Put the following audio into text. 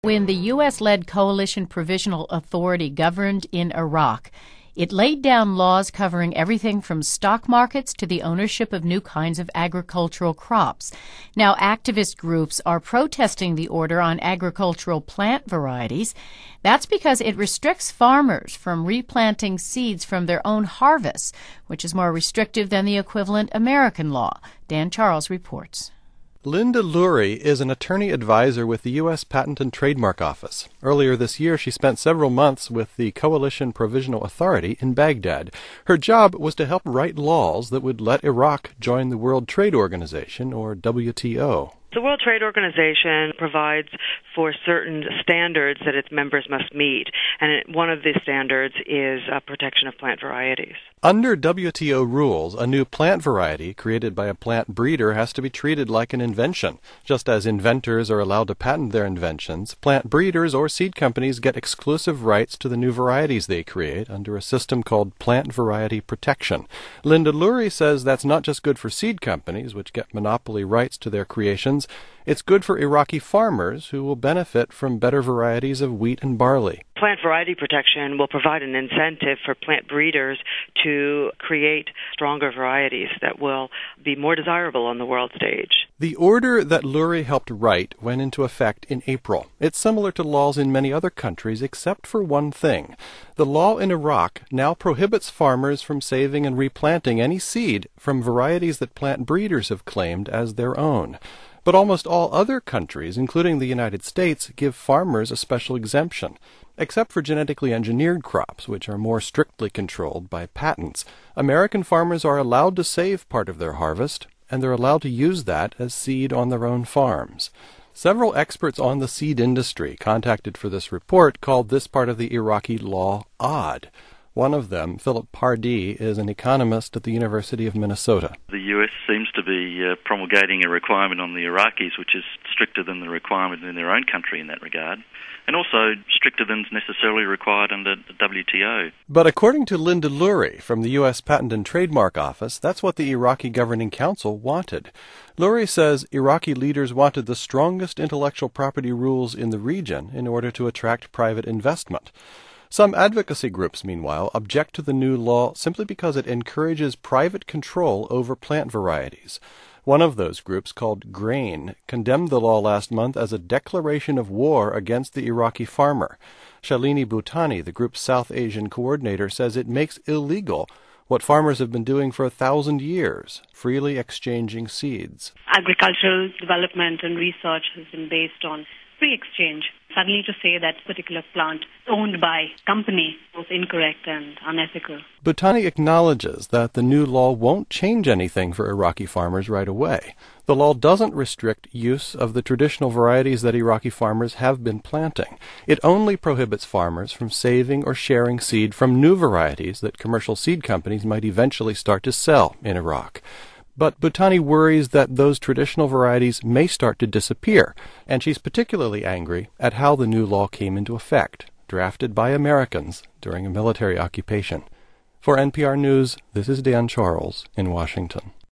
When the U.S.-led Coalition Provisional Authority governed in Iraq, it laid down laws covering everything from stock markets to the ownership of new kinds of agricultural crops. Now, activist groups are protesting the order on agricultural plant varieties. That's because it restricts farmers from replanting seeds from their own harvests, which is more restrictive than the equivalent American law. Dan Charles reports. Linda Lurie is an attorney advisor with the U.S. Patent and Trademark Office. Earlier this year, she spent several months with the Coalition Provisional Authority in Baghdad. Her job was to help write laws that would let Iraq join the World Trade Organization, or WTO. The World Trade Organization provides for certain standards that its members must meet, and one of the standards is protection of plant varieties. Under WTO rules, a new plant variety created by a plant breeder has to be treated like an invention. Just as inventors are allowed to patent their inventions, plant breeders or seed companies get exclusive rights to the new varieties they create under a system called plant variety protection. Linda Lurie says that's not just good for seed companies, which get monopoly rights to their creations. It's good for Iraqi farmers who will benefit from better varieties of wheat and barley. Plant variety protection will provide an incentive for plant breeders to create stronger varieties that will be more desirable on the world stage. The order that Lurie helped write went into effect in April. It's similar to laws in many other countries except for one thing. The law in Iraq now prohibits farmers from saving and replanting any seed from varieties that plant breeders have claimed as their own. But almost all other countries, including the United States, give farmers a special exemption, except for genetically engineered crops, which are more strictly controlled by patents. American farmers are allowed to save part of their harvest, and they're allowed to use that as seed on their own farms. Several experts on the seed industry contacted for this report called this part of the Iraqi law odd. One of them, Philip Pardee, is an economist at the University of Minnesota. The U.S. seems to be promulgating a requirement on the Iraqis which is stricter than the requirement in their own country in that regard, and also stricter than is necessarily required under the WTO. But according to Linda Lurie from the U.S. Patent and Trademark Office, that's what the Iraqi Governing Council wanted. Lurie says Iraqi leaders wanted the strongest intellectual property rules in the region in order to attract private investment. Some advocacy groups, meanwhile, object to the new law simply because it encourages private control over plant varieties. One of those groups, called GRAIN, condemned the law last month as a declaration of war against the Iraqi farmer. Shalini Bhutani, the group's South Asian coordinator, says it makes illegal what farmers have been doing for 1,000 years, freely exchanging seeds. Agricultural development and research has been based on free exchange. Suddenly to say that particular plant owned by company was incorrect and unethical. Bhutani acknowledges that the new law won't change anything for Iraqi farmers right away. The law doesn't restrict use of the traditional varieties that Iraqi farmers have been planting. It only prohibits farmers from saving or sharing seed from new varieties that commercial seed companies might eventually start to sell in Iraq. But Bhutani worries that those traditional varieties may start to disappear, and she's particularly angry at how the new law came into effect, drafted by Americans during a military occupation. For NPR News, this is Dan Charles in Washington.